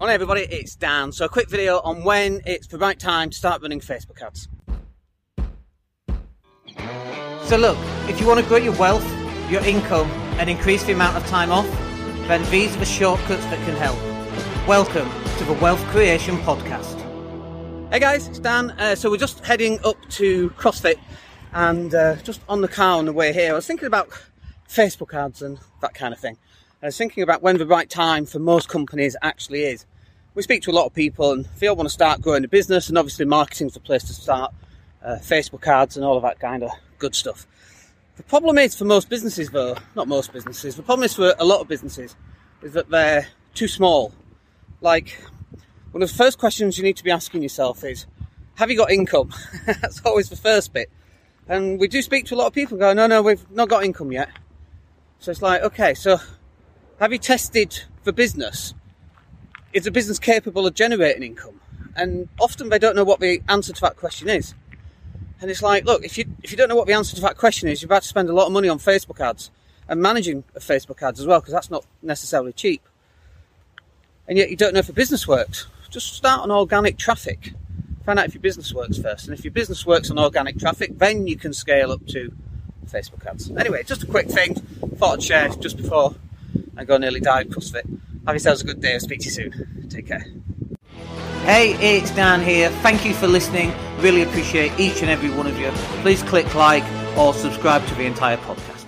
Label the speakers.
Speaker 1: Hi everybody, it's Dan. So a quick video on when it's the right time to start running Facebook ads. So look, if you want to grow your wealth, your income and increase the amount of time off, then these are the shortcuts that can help. Welcome to the Wealth Creation Podcast. Hey guys, it's Dan. So we're just heading up to CrossFit and just on the car on the way here, I was thinking about Facebook ads and that kind of thing. I was thinking about when the right time for most companies actually is. We speak to a lot of people and they all want to start growing a business, and obviously marketing's the place to start, Facebook ads and all of that kind of good stuff. The problem is for most businesses though, not most businesses, the problem is for a lot of businesses is that they're too small. Like, one of the first questions you need to be asking yourself is, have you got income? That's always the first bit. And we do speak to a lot of people and go, no, we've not got income yet. So it's like, okay, so have you tested the business? Is the business capable of generating income? And often they don't know what the answer to that question is. And it's like, look, if you don't know what the answer to that question is, you're about to spend a lot of money on Facebook ads and managing Facebook ads as well, because that's not necessarily cheap. And yet you don't know if the business works. Just start on organic traffic. Find out if your business works first. And if your business works on organic traffic, then you can scale up to Facebook ads. Anyway, just a quick thing. Thought I'd share just before I go nearly die at CrossFit. Have yourselves a good day. I'll speak to you soon. Take care. Hey, it's Dan here. Thank you for listening. Really appreciate each and every one of you. Please click like or subscribe to the entire podcast.